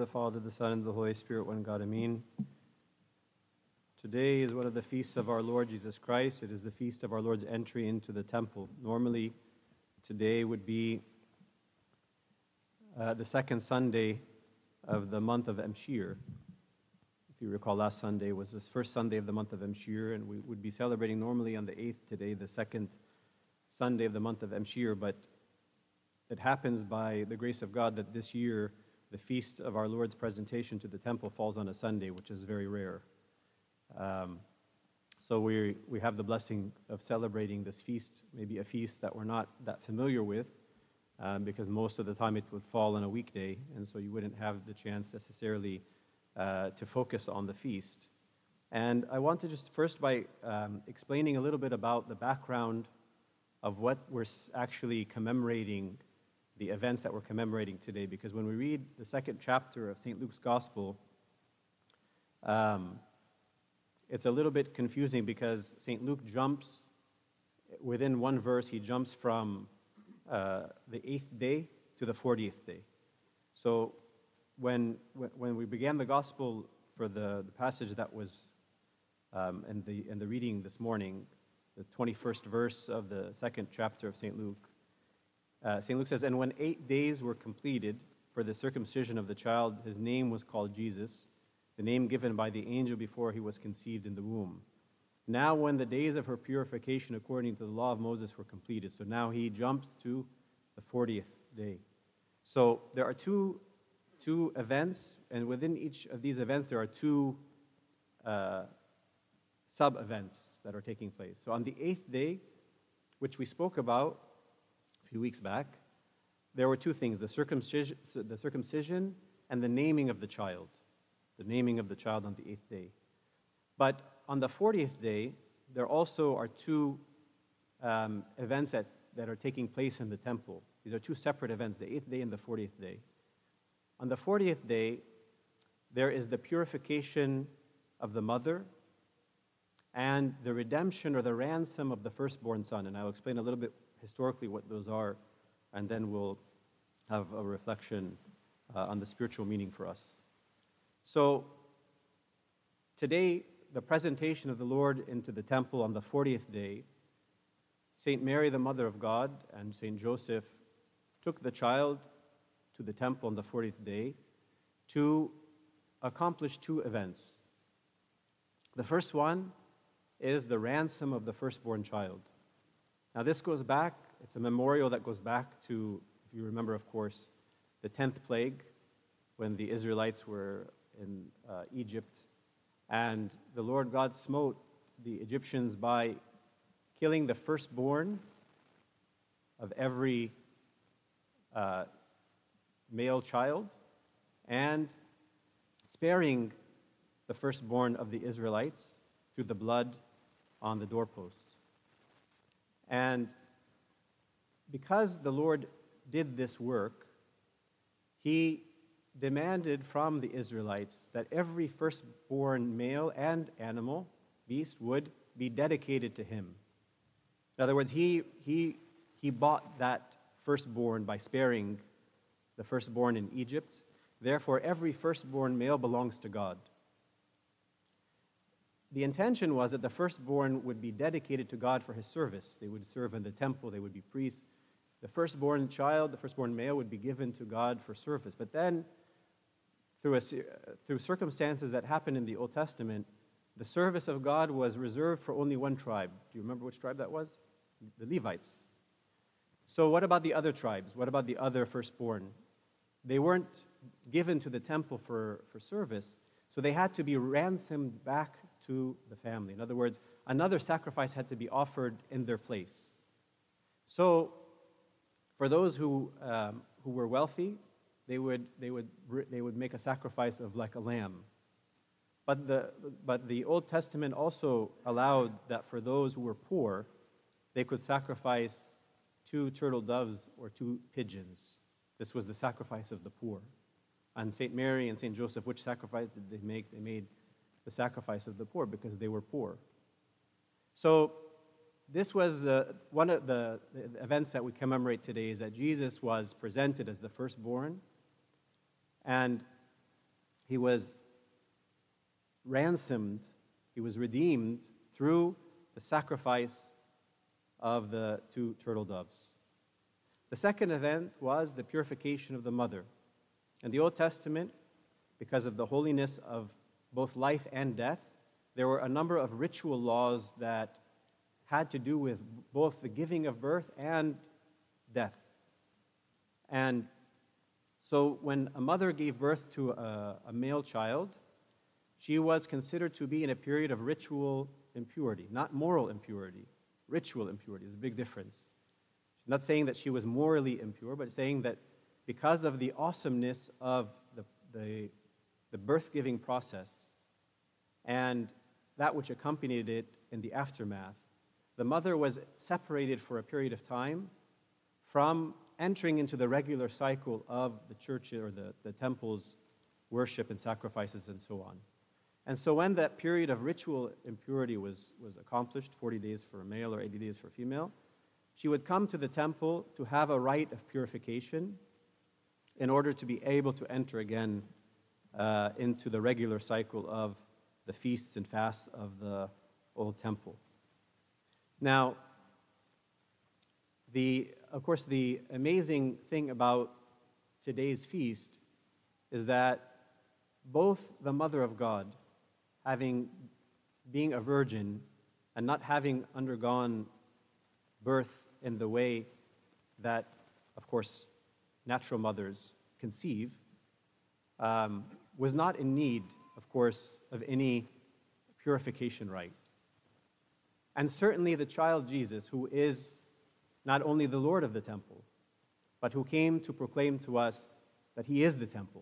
the Father, the Son, and the Holy Spirit, one God, Amen. Today is one of the feasts of our Lord Jesus Christ. It is the feast of our Lord's entry into the temple. Normally, today would be the second Sunday of the month of Emshir. If you recall, last Sunday was the first Sunday of the month of Emshir, and we would be celebrating normally on the 8th today, the second Sunday of the month of Emshir, but it happens by the grace of God that this year the feast of our Lord's presentation to the temple falls on a Sunday, which is very rare. So we have the blessing of celebrating this feast, maybe a feast that we're not that familiar with, because most of the time it would fall on a weekday, and so you wouldn't have the chance necessarily to focus on the feast. And I want to just first by explaining a little bit about the background of what we're actually commemorating, the events that we're commemorating today, because when we read the second chapter of St. Luke's Gospel, it's a little bit confusing because St. Luke jumps, within one verse, he jumps from the 8th day to the 40th day. So when we began the Gospel for the passage that was in the reading this morning, the 21st verse of the second chapter of St. Luke, St. Luke says, "And when 8 days were completed for the circumcision of the child, his name was called Jesus, the name given by the angel before he was conceived in the womb. Now when the days of her purification according to the law of Moses were completed," so now he jumped to the 40th day. So there are two events, and within each of these events there are two sub-events that are taking place. So on the 8th day, which we spoke about a few weeks back, there were two things, the circumcision and the naming of the child. The naming of the child on the 8th day. But on the 40th day, there also are two events that are taking place in the temple. These are two separate events, the 8th day and the 40th day. On the 40th day, there is the purification of the mother and the redemption or the ransom of the firstborn son. And I'll explain a little bit historically what those are, and then we'll have a reflection on the spiritual meaning for us. So today, the presentation of the Lord into the temple on the 40th day, St. Mary, the Mother of God, and St. Joseph took the child to the temple on the 40th day to accomplish two events. The first one is the ransom of the firstborn child. Now this goes back, it's a memorial that goes back to, if you remember, of course, the 10th plague, when the Israelites were in Egypt, and the Lord God smote the Egyptians by killing the firstborn of every male child and sparing the firstborn of the Israelites through the blood on the doorpost. And because the Lord did this work, he demanded from the Israelites that every firstborn male and animal, beast, would be dedicated to him. In other words, he bought that firstborn by sparing the firstborn in Egypt. Therefore, every firstborn male belongs to God. The intention was that the firstborn would be dedicated to God for his service. They would serve in the temple, they would be priests. The firstborn child, the firstborn male, would be given to God for service. But then, through circumstances that happened in the Old Testament, the service of God was reserved for only one tribe. Do you remember which tribe that was? The Levites. So what about the other tribes? What about the other firstborn? They weren't given to the temple for service, so they had to be ransomed back to the family. In other words, another sacrifice had to be offered in their place. So for those who were wealthy, they would make a sacrifice of like a lamb. But the Old Testament also allowed that for those who were poor, they could sacrifice 2 turtle doves or 2 pigeons. This was the sacrifice of the poor. And St. Mary and St. Joseph, which sacrifice did they make? They made the sacrifice of the poor because they were poor. So this was one of the events that we commemorate today, is that Jesus was presented as the firstborn, and He was ransomed, he was redeemed through the sacrifice of the two turtle doves. The second event was the purification of the mother. In the Old Testament, because of the holiness of both life and death, there were a number of ritual laws that had to do with both the giving of birth and death. And so when a mother gave birth to a male child, she was considered to be in a period of ritual impurity, not moral impurity. Ritual impurity is a big difference. She's not saying that she was morally impure, but saying that because of the awesomeness of the birth-giving process and that which accompanied it in the aftermath, the mother was separated for a period of time from entering into the regular cycle of the church or the temple's worship and sacrifices and so on. And so when that period of ritual impurity was accomplished, 40 days for a male or 80 days for a female, she would come to the temple to have a rite of purification in order to be able to enter again into the regular cycle of the feasts and fasts of the old temple. Now, of course, the amazing thing about today's feast is that both the Mother of God, being a virgin and not having undergone birth in the way that, of course, natural mothers conceive, was not in need, of course, of any purification rite. And certainly the child Jesus, who is not only the Lord of the temple, but who came to proclaim to us that he is the temple,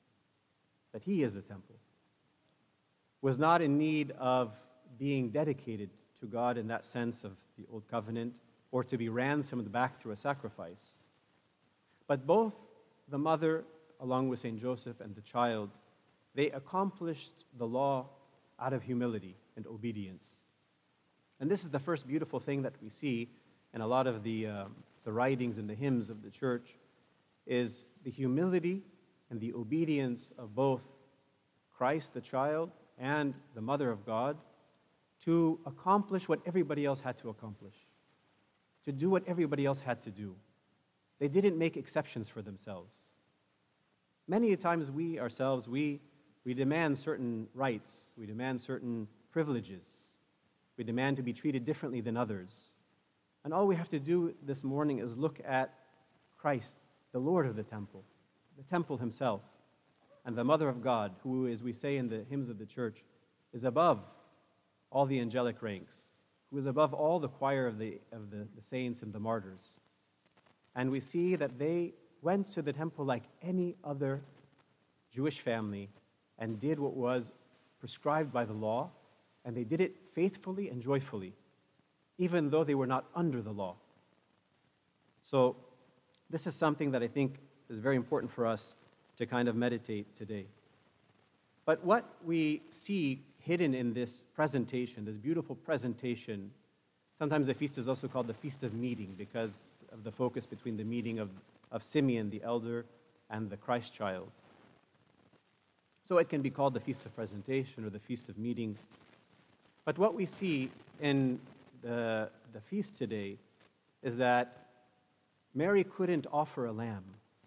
was not in need of being dedicated to God in that sense of the Old Covenant, or to be ransomed back through a sacrifice. But both the mother, along with St. Joseph, and the child, they accomplished the law out of humility and obedience. And this is the first beautiful thing that we see in a lot of the writings and the hymns of the church, is the humility and the obedience of both Christ, the child, and the Mother of God to accomplish what everybody else had to accomplish, to do what everybody else had to do. They didn't make exceptions for themselves. Many times we ourselves, we demand certain rights, we demand certain privileges, we demand to be treated differently than others. And all we have to do this morning is look at Christ, the Lord of the temple himself, and the Mother of God, who, as we say in the hymns of the church, is above all the angelic ranks, who is above all the choir of the saints and the martyrs. And we see that they went to the temple like any other Jewish family and did what was prescribed by the law, and they did it faithfully and joyfully, even though they were not under the law. So this is something that I think is very important for us to kind of meditate today. But what we see hidden in this presentation, this beautiful presentation, sometimes the feast is also called the Feast of Meeting because of the focus between the meeting of Simeon, the elder, and the Christ child. So it can be called the Feast of Presentation or the Feast of Meeting. But what we see in the feast today is that Mary couldn't offer a lamb,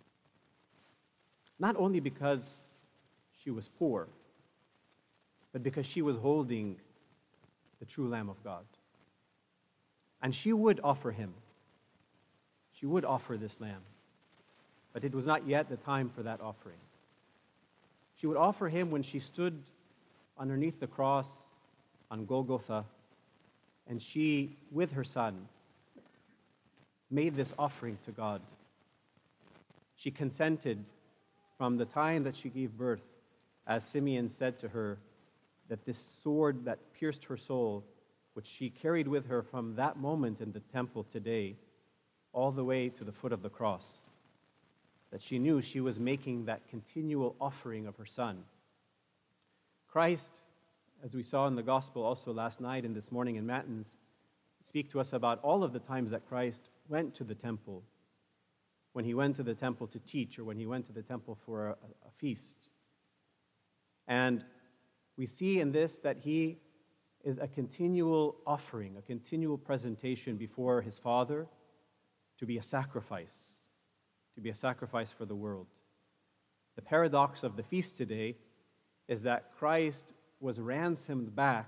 not only because she was poor, but because she was holding the true Lamb of God. And she would offer him. She would offer this lamb. But it was not yet the time for that offering. She would offer him when she stood underneath the cross on Golgotha, and she, with her son, made this offering to God. She consented from the time that she gave birth, as Simeon said to her, that this sword that pierced her soul, which she carried with her from that moment in the temple today, all the way to the foot of the cross, that she knew she was making that continual offering of her son. Christ, as we saw in the gospel also last night and this morning in Matins, speak to us about all of the times that Christ went to the temple, when he went to the temple to teach, or when he went to the temple for a feast. And we see in this that he is a continual offering, a continual presentation before his Father to be a sacrifice for the world. The paradox of the feast today is that Christ was ransomed back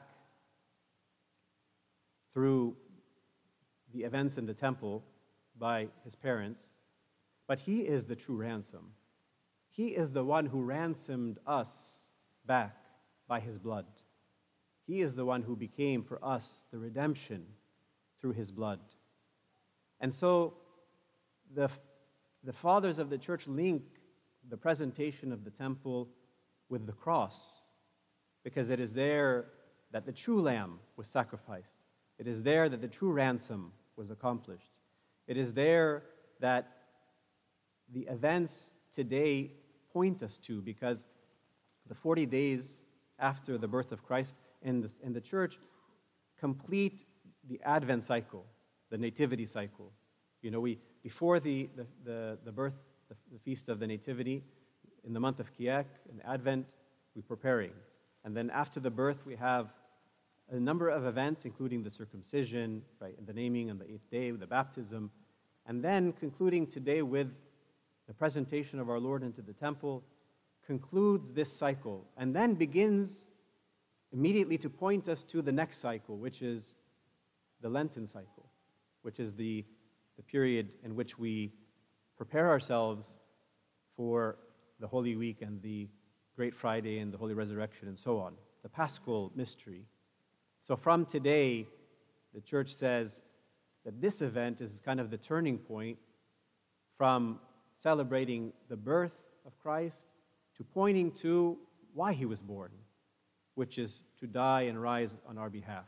through the events in the temple by his parents, but he is the true ransom. He is the one who ransomed us back by his blood. He is the one who became for us the redemption through his blood. And so the fathers of the church link the presentation of the temple with the cross, because it is there that the true lamb was sacrificed. It is there that the true ransom was accomplished. It is there that the events today point us to, because the 40 days after the birth of Christ in the church complete the Advent cycle, the Nativity cycle. You know, before the birth, the Feast of the Nativity, in the month of Kiyak, in Advent, we're preparing. And then after the birth, we have a number of events, including the circumcision, right, and the naming on the 8th day, the baptism, and then concluding today with the presentation of our Lord into the temple, concludes this cycle, and then begins immediately to point us to the next cycle, which is the Lenten cycle, which is the period in which we prepare ourselves for the Holy Week and the Great Friday and the Holy Resurrection and so on, the Paschal mystery. So from today, the church says that this event is kind of the turning point from celebrating the birth of Christ to pointing to why he was born, which is to die and rise on our behalf.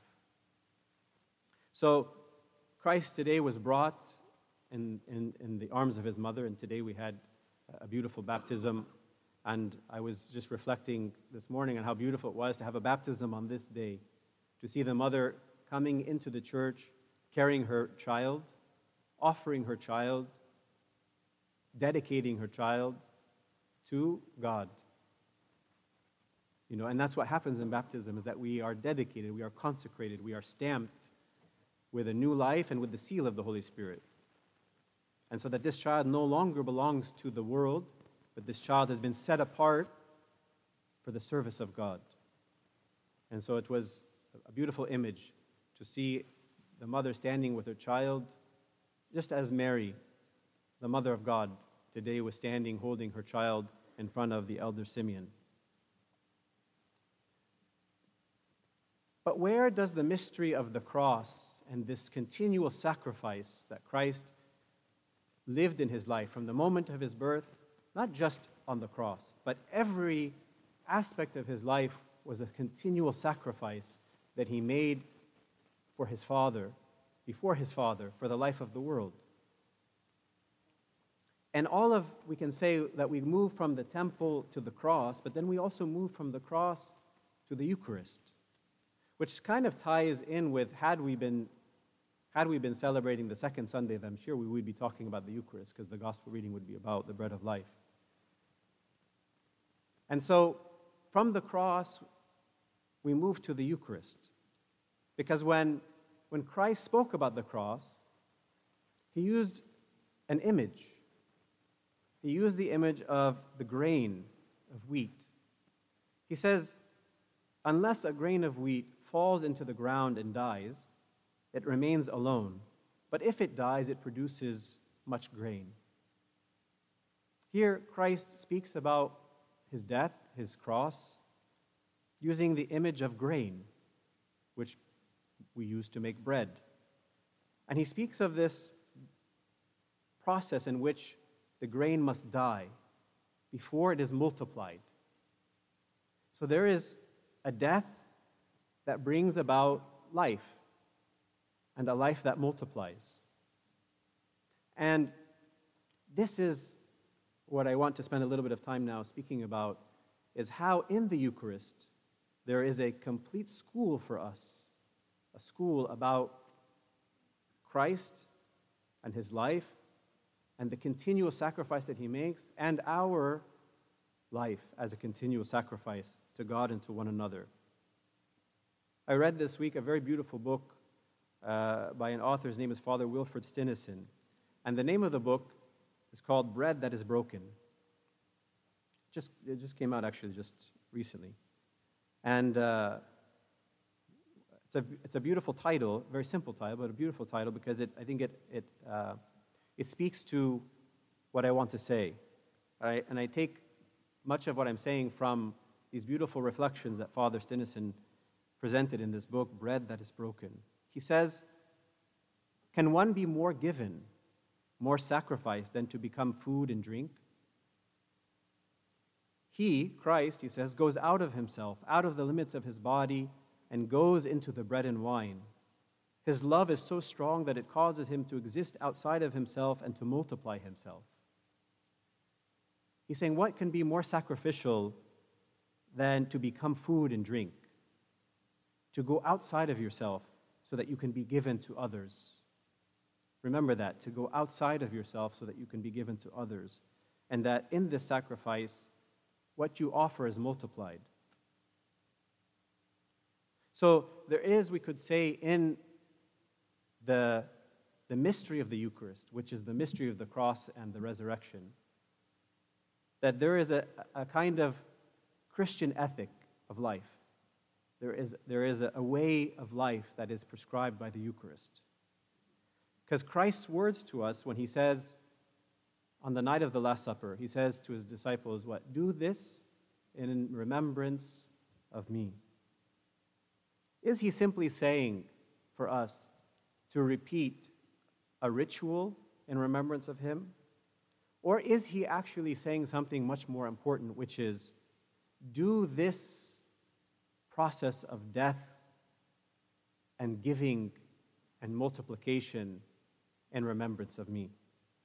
So Christ today was brought in the arms of his mother, and today we had a beautiful baptism. And I was just reflecting this morning on how beautiful it was to have a baptism on this day, to see the mother coming into the church, carrying her child, offering her child, dedicating her child to God. You know, and that's what happens in baptism, is that we are dedicated, we are consecrated, we are stamped with a new life and with the seal of the Holy Spirit. And so that this child no longer belongs to the world, but this child has been set apart for the service of God. And so it was a beautiful image to see the mother standing with her child, just as Mary, the mother of God, today was standing holding her child in front of the elder Simeon. But where does the mystery of the cross and this continual sacrifice that Christ lived in his life from the moment of his birth, not just on the cross, but every aspect of his life was a continual sacrifice that he made for his Father, before his Father, for the life of the world. And we can say that we move from the temple to the cross, but then we also move from the cross to the Eucharist, which kind of ties in with had we been celebrating the second Sunday, I'm sure we would be talking about the Eucharist, because the gospel reading would be about the bread of life. And so from the cross, we move to the Eucharist, because when Christ spoke about the cross, he used an image. He used the image of the grain of wheat. He says, unless a grain of wheat falls into the ground and dies, it remains alone. But if it dies, it produces much grain. Here, Christ speaks about his death, his cross, using the image of grain, which we use to make bread. And he speaks of this process in which the grain must die before it is multiplied. So there is a death that brings about life, and a life that multiplies. And this is what I want to spend a little bit of time now speaking about, is how in the Eucharist there is a complete school for us, a school about Christ and his life and the continual sacrifice that he makes and our life as a continual sacrifice to God and to one another. I read this week a very beautiful book by an author. His name is Father Wilfred Stinnesen. And the name of the book is called Bread That Is Broken. It just came out actually just recently. And it's a beautiful title, very simple title, but a beautiful title because I think it speaks to what I want to say. And I take much of what I'm saying from these beautiful reflections that Father Stinnesen presented in this book, Bread That Is Broken. He says, "Can one be more given, more sacrificed than to become food and drink? He, Christ, he says, goes out of himself, out of the limits of his body, and goes into the bread and wine. His love is so strong that it causes him to exist outside of himself and to multiply himself." He's saying, what can be more sacrificial than to become food and drink? To go outside of yourself so that you can be given to others. Remember that, to go outside of yourself so that you can be given to others. And that in this sacrifice, what you offer is multiplied. So there is, we could say, in the mystery of the Eucharist, which is the mystery of the cross and the resurrection, that there is a kind of Christian ethic of life. There is a way of life that is prescribed by the Eucharist. Because Christ's words to us when he says, on the night of the Last Supper, he says to his disciples, what? "Do this in remembrance of me." Is he simply saying for us to repeat a ritual in remembrance of him? Or is he actually saying something much more important, which is, do this process of death and giving and multiplication in remembrance of me?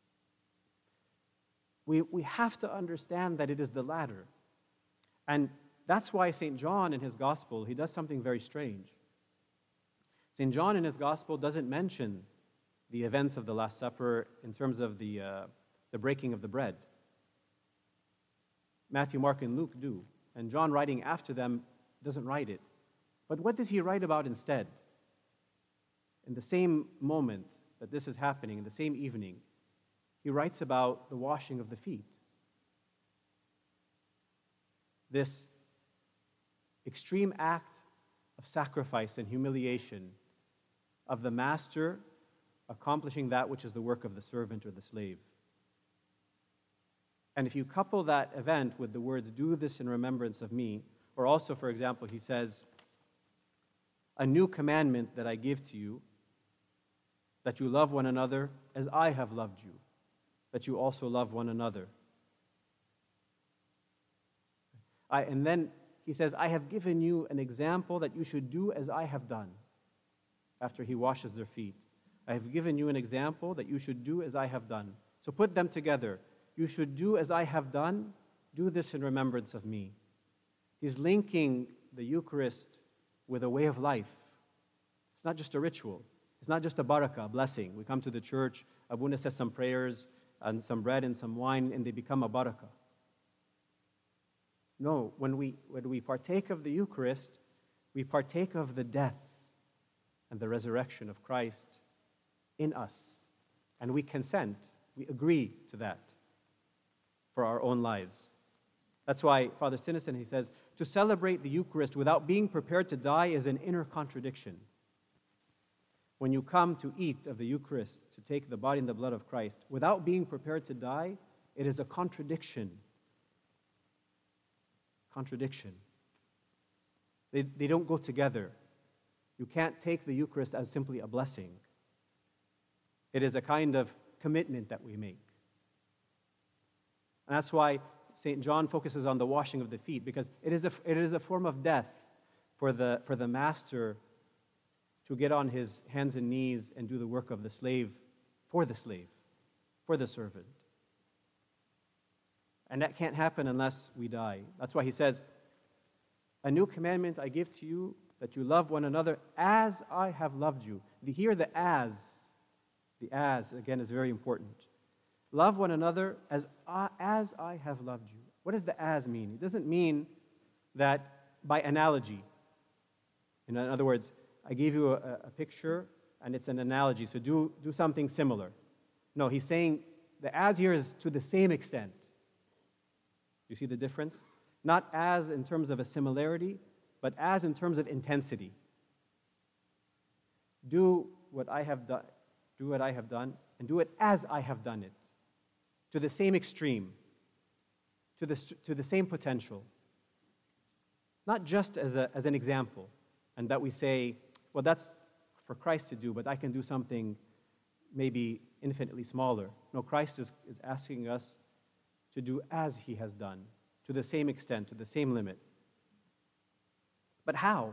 We have to understand that it is the latter. And that's why St. John in his gospel, he does something very strange. St. John in his gospel doesn't mention the events of the Last Supper in terms of the breaking of the bread. Matthew, Mark, and Luke do. And John, writing after them, doesn't write it. But what does he write about instead? In the same moment that this is happening, in the same evening, he writes about the washing of the feet. This extreme act of sacrifice and humiliation of the master accomplishing that which is the work of the servant or the slave. And if you couple that event with the words, "Do this in remembrance of me," or also, for example, he says, "A new commandment that I give to you, that you love one another as I have loved you, that you also love one another." And then he says, "I have given you an example that you should do as I have done," after he washes their feet. "I have given you an example that you should do as I have done." So put them together. You should do as I have done. Do this in remembrance of me. He's linking the Eucharist with a way of life. It's not just a ritual. It's not just a barakah, a blessing. We come to the church, Abuna says some prayers, and some bread and some wine, and they become a barakah. No, when we partake of the Eucharist, we partake of the death and the resurrection of Christ in us. And we consent, we agree to that for our own lives. That's why Father Stinnesen, he says, to celebrate the Eucharist without being prepared to die is an inner contradiction. When you come to eat of the Eucharist, to take the body and the blood of Christ, without being prepared to die, it is a contradiction. Contradiction. They don't go together. You can't take the Eucharist as simply a blessing. It is a kind of commitment that we make. And that's why St. John focuses on the washing of the feet, because it is a form of death for the master to get on his hands and knees and do the work of the slave, for the servant. And that can't happen unless we die. That's why he says, "A new commandment I give to you, that you love one another as I have loved you." Here the as again is very important. Love one another as I have loved you. What does the as mean? It doesn't mean that by analogy. In other words, I gave you a picture and it's an analogy, so do something similar. No, he's saying the as here is to the same extent. You see the difference? Not as in terms of a similarity, but as in terms of intensity. Do what I have done, and do it as I have done it, to the same extreme, to the same potential. Not just as an example, and that we say, well, that's for Christ to do, but I can do something maybe infinitely smaller. No, Christ is asking us to do as he has done, to the same extent, to the same limit. But how?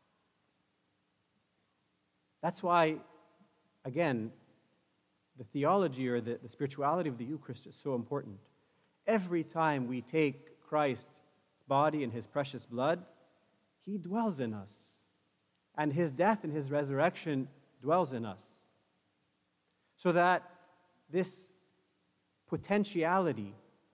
That's why, again, the theology or the spirituality of the Eucharist is so important. Every time we take Christ's body and his precious blood, he dwells in us. And his death and his resurrection dwells in us. So that this potentiality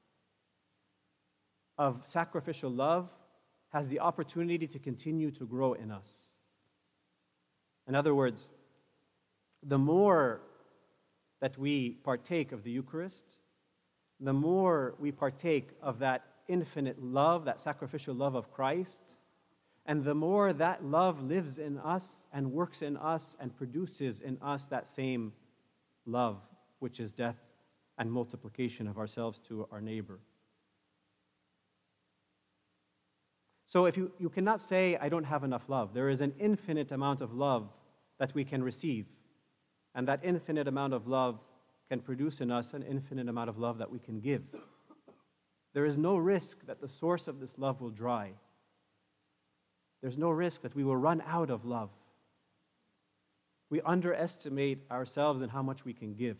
of sacrificial love has the opportunity to continue to grow in us. In other words, the more that we partake of the Eucharist, the more we partake of that infinite love, that sacrificial love of Christ, and the more that love lives in us and works in us and produces in us that same love, which is death and multiplication of ourselves to our neighbor. So if you cannot say, I don't have enough love. There is an infinite amount of love that we can receive. And that infinite amount of love can produce in us an infinite amount of love that we can give. There is no risk that the source of this love will dry. There's no risk that we will run out of love. We underestimate ourselves and how much we can give.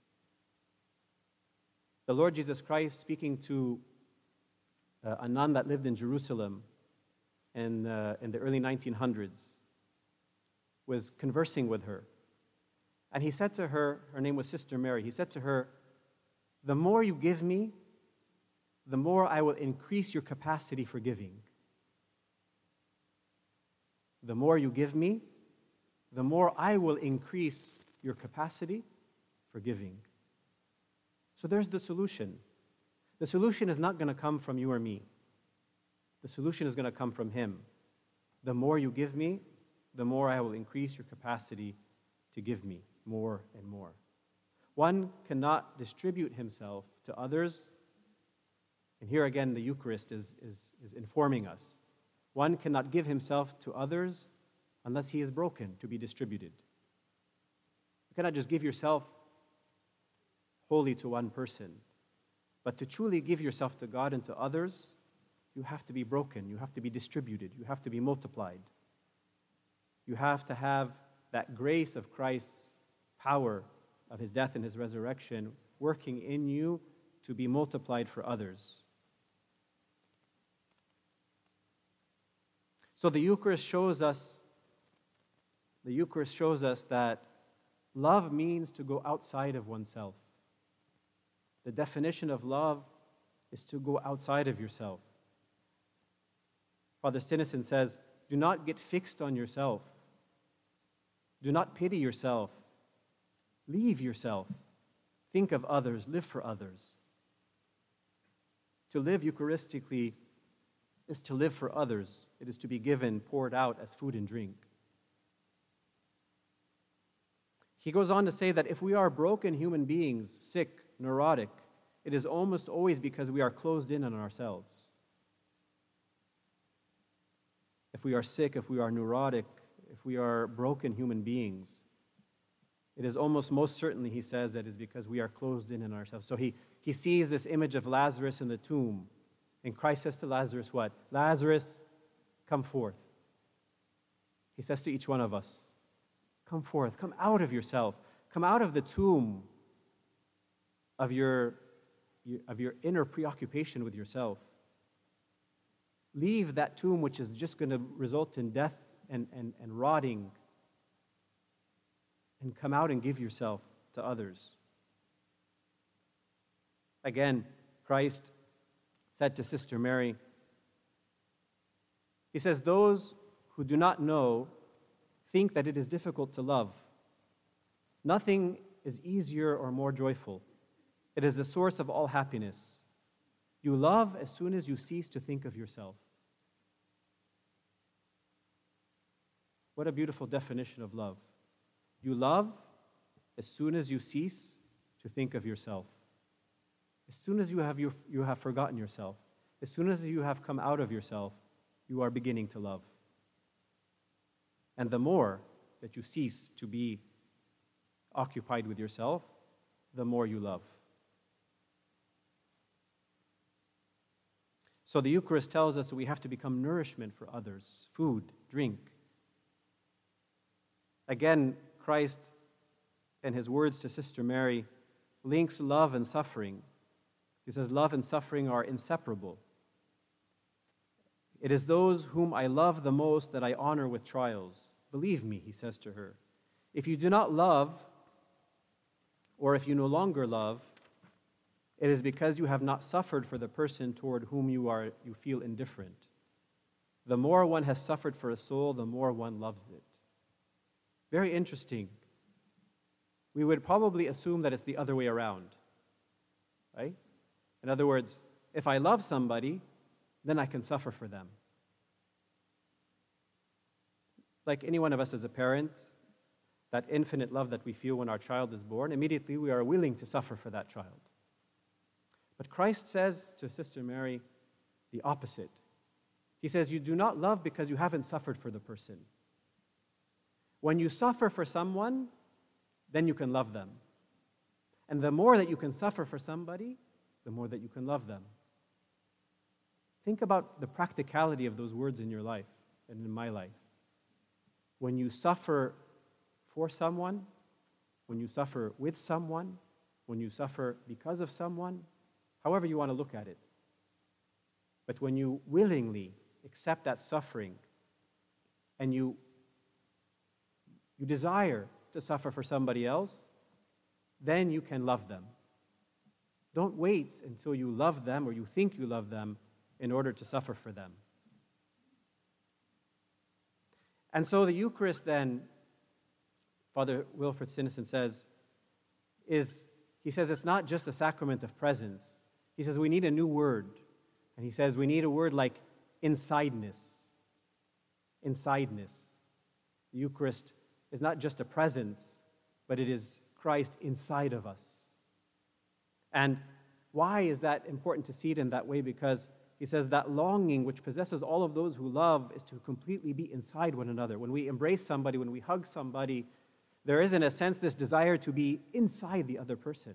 The Lord Jesus Christ, speaking to a nun that lived in Jerusalem in the early 1900s, was conversing with her. And he said to her, her name was Sister Mary, he said to her, the more you give me, the more I will increase your capacity for giving. The more you give me, the more I will increase your capacity for giving. So there's the solution. The solution is not going to come from you or me. The solution is going to come from him. The more you give me, the more I will increase your capacity to give me more and more. One cannot distribute himself to others, and here again the Eucharist is informing us. One cannot give himself to others unless he is broken to be distributed. You cannot just give yourself wholly to one person. But to truly give yourself to God and to others, you have to be broken, you have to be distributed, you have to be multiplied. You have to have that grace of Christ's power, of his death and his resurrection, working in you to be multiplied for others. So the Eucharist shows us that love means to go outside of oneself. The definition of love is to go outside of yourself. Father Stinnison says, do not get fixed on yourself. Do not pity yourself. Leave yourself. Think of others. Live for others. To live Eucharistically is to live for others. It is to be given, poured out as food and drink. He goes on to say that if we are broken human beings, sick, neurotic, it is almost always because we are closed in on ourselves. If we are sick, if we are neurotic, if we are broken human beings, it is almost most certainly, he says, that is because we are closed in on ourselves. So he sees this image of Lazarus in the tomb, and Christ says to Lazarus what? Lazarus, come forth. He says to each one of us, come forth, come out of yourself, come out of the tomb of your inner preoccupation with yourself. Leave that tomb which is just going to result in death and rotting, and come out and give yourself to others. Again, Christ said to Sister Mary, he says, "Those who do not know think that it is difficult to love. Nothing is easier or more joyful. It is the source of all happiness. You love as soon as you cease to think of yourself." What a beautiful definition of love. You love as soon as you cease to think of yourself. As soon as you have forgotten yourself, as soon as you have come out of yourself, you are beginning to love. And the more that you cease to be occupied with yourself, the more you love. So the Eucharist tells us that we have to become nourishment for others, food, drink. Again, Christ, in his words to Sister Mary, links love and suffering. He says, love and suffering are inseparable. It is those whom I love the most that I honor with trials. Believe me, he says to her, if you do not love, or if you no longer love, it is because you have not suffered for the person toward whom you feel indifferent. The more one has suffered for a soul, the more one loves it. Very interesting. We would probably assume that it's the other way around, right? In other words, if I love somebody, then I can suffer for them. Like any one of us as a parent, that infinite love that we feel when our child is born, immediately we are willing to suffer for that child. But Christ says to Sister Mary the opposite. He says, you do not love because you haven't suffered for the person. When you suffer for someone, then you can love them. And the more that you can suffer for somebody, the more that you can love them. Think about the practicality of those words in your life and in my life. When you suffer for someone, when you suffer with someone, when you suffer because of someone, however you want to look at it. But when you willingly accept that suffering and you desire to suffer for somebody else, then you can love them. Don't wait until you love them or you think you love them in order to suffer for them. And so the Eucharist then, Father Wilfred Sinison says, he says it's not just a sacrament of presence. He says we need a new word. And he says we need a word like insideness. Insideness. The Eucharist is not just a presence, but it is Christ inside of us. And why is that important to see it in that way? Because he says that longing which possesses all of those who love is to completely be inside one another. When we embrace somebody, when we hug somebody, there is in a sense this desire to be inside the other person.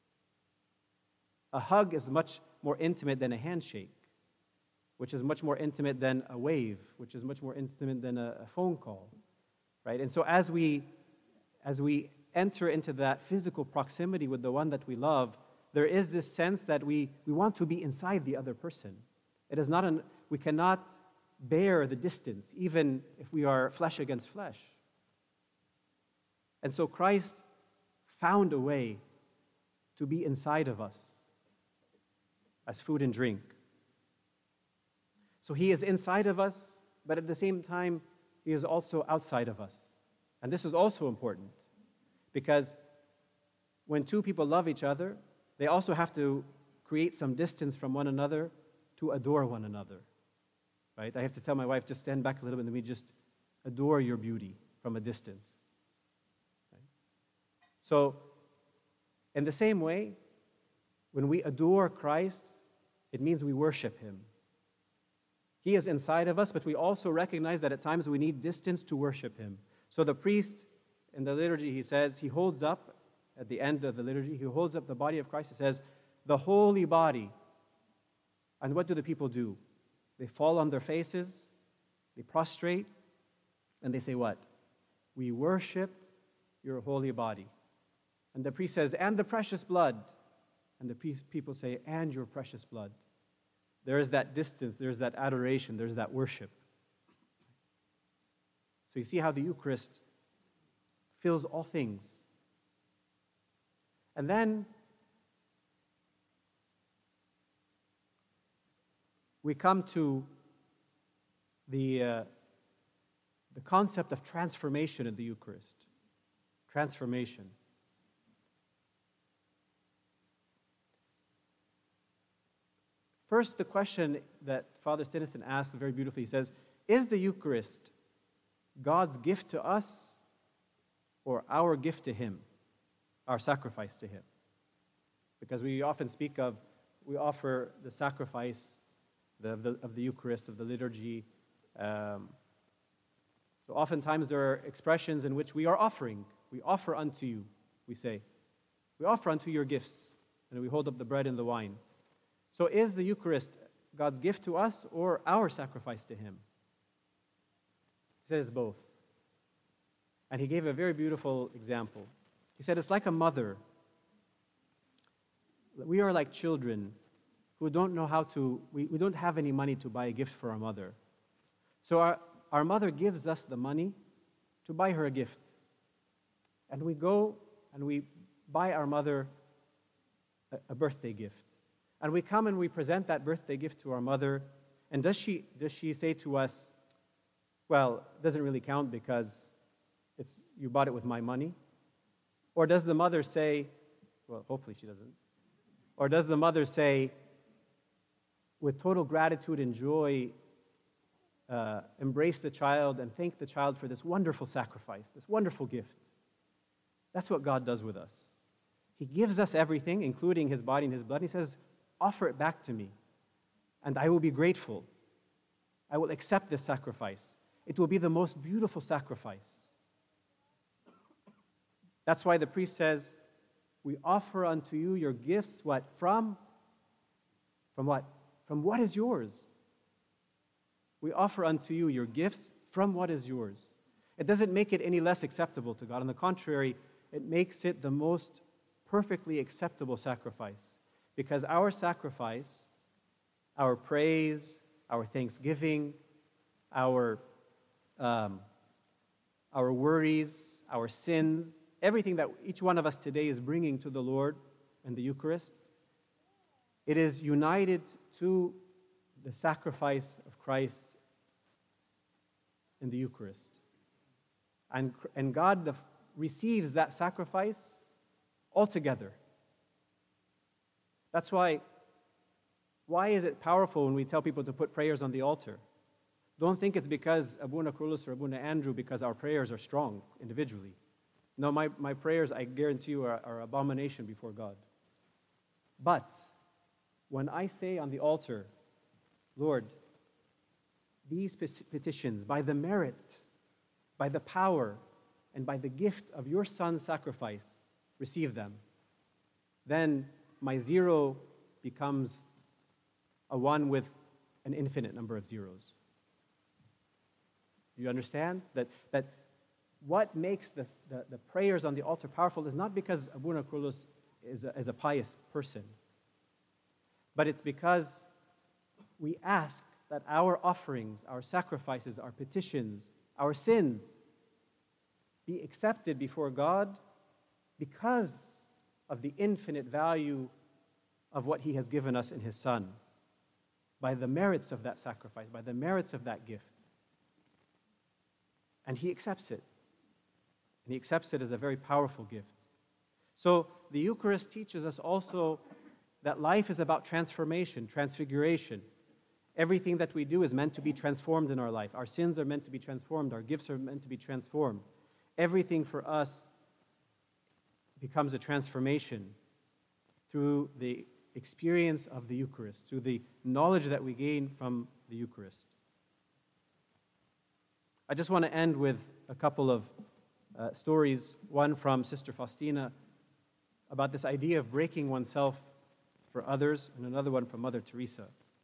A hug is much more intimate than a handshake, which is much more intimate than a wave, which is much more intimate than a phone call. Right? And so as we enter into that physical proximity with the one that we love, there is this sense that we want to be inside the other person. It is not we cannot bear the distance, even if we are flesh against flesh. And so Christ found a way to be inside of us as food and drink. So he is inside of us, but at the same time, he is also outside of us. And this is also important because when two people love each other, they also have to create some distance from one another to adore one another. Right? I have to tell my wife, just stand back a little bit and let me just adore your beauty from a distance. Right? So, in the same way, when we adore Christ, it means we worship him. He is inside of us, but we also recognize that at times we need distance to worship him. So the priest in the liturgy, he says, he holds up, at the end of the liturgy, he holds up the body of Christ. He says, the holy body. And what do the people do? They fall on their faces, they prostrate, and they say what? We worship your holy body. And the priest says, and the precious blood. And the people say, and your precious blood. There is that distance, there's that adoration, there's that worship. So you see how the Eucharist fills all things. And then we come to the concept of transformation in the Eucharist. Transformation. First, the question that Father Stinnison asks very beautifully, he says, is the Eucharist God's gift to us or our gift to Him, our sacrifice to Him? Because we often speak of, we offer the sacrifice of the Eucharist, of the liturgy. So oftentimes there are expressions in which we are offering. We offer unto you, we say. We offer unto your gifts, and we hold up the bread and the wine. So is the Eucharist God's gift to us or our sacrifice to Him? He says both. And he gave a very beautiful example. He said it's like a mother. We are like children who don't know how to, we don't have any money to buy a gift for our mother. So our mother gives us the money to buy her a gift. And we go and we buy our mother a birthday gift. And we come and we present that birthday gift to our mother. And does she say to us, well, it doesn't really count because you bought it with my money? Or does the mother say, well, hopefully she doesn't. Or does the mother say, with total gratitude and joy, embrace the child and thank the child for this wonderful sacrifice, this wonderful gift? That's what God does with us. He gives us everything, including His body and His blood. He says, offer it back to me, and I will be grateful. I will accept this sacrifice. It will be the most beautiful sacrifice. That's why the priest says, we offer unto you your gifts, what? From what? From what is yours. We offer unto you your gifts from what is yours. It doesn't make it any less acceptable to God. On the contrary, it makes it the most perfectly acceptable sacrifice. Because our sacrifice, our praise, our thanksgiving, our worries, our sins, everything that each one of us today is bringing to the Lord in the Eucharist, it is united to the sacrifice of Christ in the Eucharist. And God receives that sacrifice altogether. That's why is it powerful when we tell people to put prayers on the altar? Don't think it's because Abuna Carlos or Abuna Andrew, because our prayers are strong individually. No, my prayers, I guarantee you, are abomination before God. But when I say on the altar, Lord, these petitions, by the merit, by the power, and by the gift of your Son's sacrifice, receive them, then my zero becomes a one with an infinite number of zeros. You understand? That what makes the prayers on the altar powerful is not because Abuna Carlos is a pious person, but it's because we ask that our offerings, our sacrifices, our petitions, our sins be accepted before God because of the infinite value of what He has given us in His Son, by the merits of that sacrifice, by the merits of that gift. And He accepts it. And He accepts it as a very powerful gift. So the Eucharist teaches us also that life is about transformation, transfiguration. Everything that we do is meant to be transformed in our life. Our sins are meant to be transformed. Our gifts are meant to be transformed. Everything for us becomes a transformation through the experience of the Eucharist, through the knowledge that we gain from the Eucharist. I just want to end with a couple of stories, one from Sister Faustina about this idea of breaking oneself for others, and another one from Mother Teresa.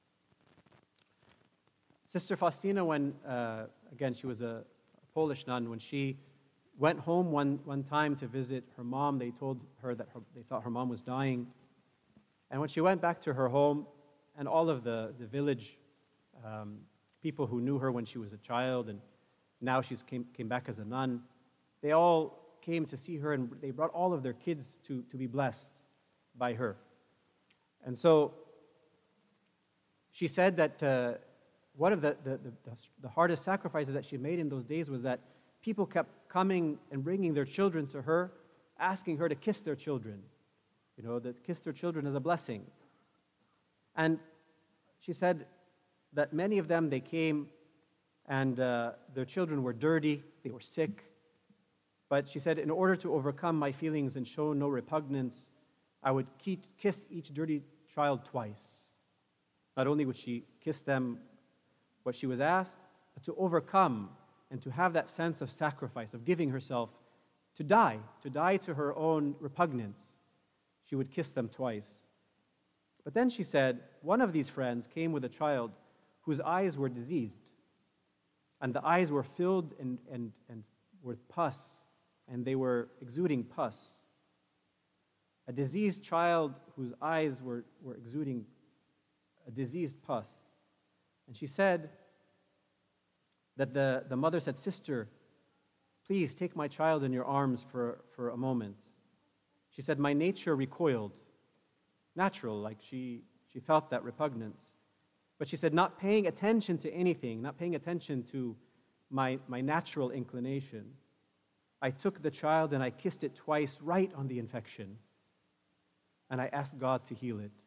Sister Faustina, when, again, she was a Polish nun, when she went home one time to visit her mom, they told her that they thought her mom was dying. And when she went back to her home, and all of the village people who knew her when she was a child, and now she came back as a nun, they all came to see her, and they brought all of their kids to be blessed by her. And so She said that one of the hardest sacrifices that she made in those days was that people kept coming and bringing their children to her, asking her to kiss their children. That kiss their children as a blessing. And she said that many of them, they came and their children were dirty, they were sick. But she said, in order to overcome my feelings and show no repugnance, I would kiss each dirty child twice. Not only would she kiss them what she was asked, but to overcome and to have that sense of sacrifice, of giving herself to die to her own repugnance. She would kiss them twice. But then she said, one of these friends came with a child whose eyes were diseased, and the eyes were filled and with pus, and they were exuding pus. A diseased child whose eyes were exuding a diseased pus. And she said that the mother said, "Sister, please take my child in your arms for a moment." She said, my nature recoiled. Natural, like she felt that repugnance. But she said, not paying attention to anything, not paying attention to my natural inclination, I took the child and I kissed it twice right on the infection. And I asked God to heal it.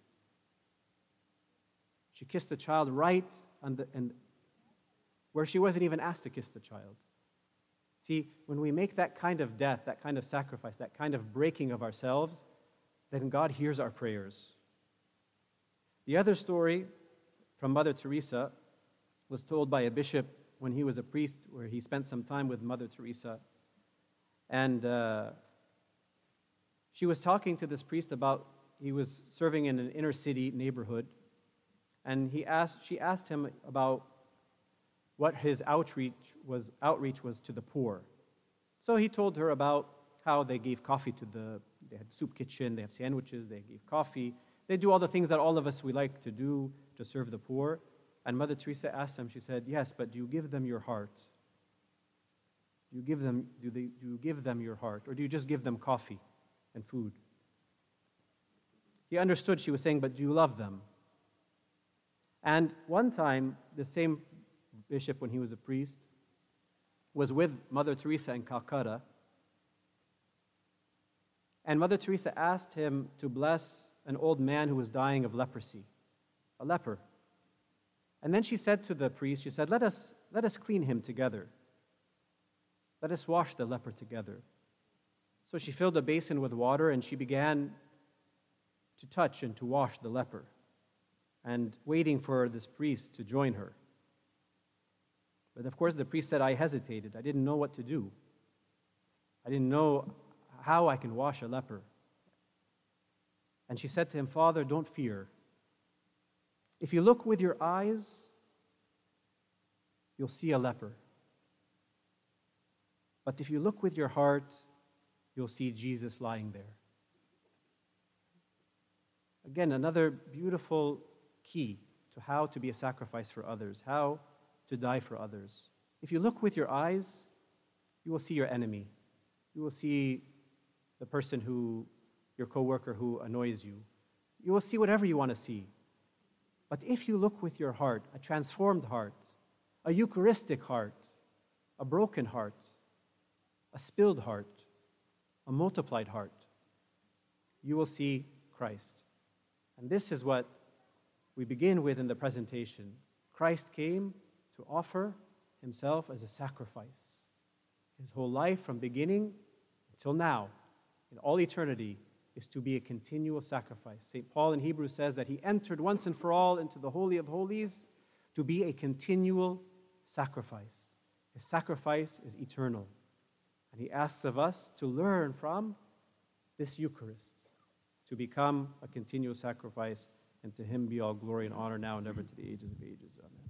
She kissed the child right on where she wasn't even asked to kiss the child. See, when we make that kind of death, that kind of sacrifice, that kind of breaking of ourselves, then God hears our prayers. The other story from Mother Teresa was told by a bishop when he was a priest, where he spent some time with Mother Teresa. And she was talking to this priest about, he was serving in an inner city neighborhood, and she asked him about what his outreach was to the poor. So he told her about how they gave coffee they had soup kitchen, they have sandwiches, they gave coffee. They do all the things that all of us we like to do to serve the poor. And Mother Teresa asked him, she said, yes, but do you give them your heart? Do you give them your heart? Or do you just give them coffee and food? He understood she was saying, but do you love them? And one time, the same bishop, when he was a priest, was with Mother Teresa in Calcutta. And Mother Teresa asked him to bless an old man who was dying of leprosy, a leper. And then she said to the priest, she said, let us clean him together. Let us wash the leper together. So she filled a basin with water and she began to touch and to wash the leper, and waiting for this priest to join her. But of course the priest said, I hesitated. I didn't know what to do. I didn't know how I can wash a leper. And she said to him, Father, don't fear. If you look with your eyes, you'll see a leper. But if you look with your heart, you'll see Jesus lying there. Again, another beautiful key to how to be a sacrifice for others, how to die for others. If you look with your eyes, you will see your enemy. You will see the person your coworker who annoys you. You will see whatever you want to see. But if you look with your heart, a transformed heart, a Eucharistic heart, a broken heart, a spilled heart, a multiplied heart, you will see Christ. And this is what we begin with in the presentation. Christ came to offer himself as a sacrifice. His whole life from beginning until now, in all eternity, is to be a continual sacrifice. St. Paul in Hebrews says that he entered once and for all into the Holy of Holies to be a continual sacrifice. His sacrifice is eternal. And he asks of us to learn from this Eucharist, to become a continual sacrifice, and to him be all glory and honor now and ever to the ages of ages. Amen.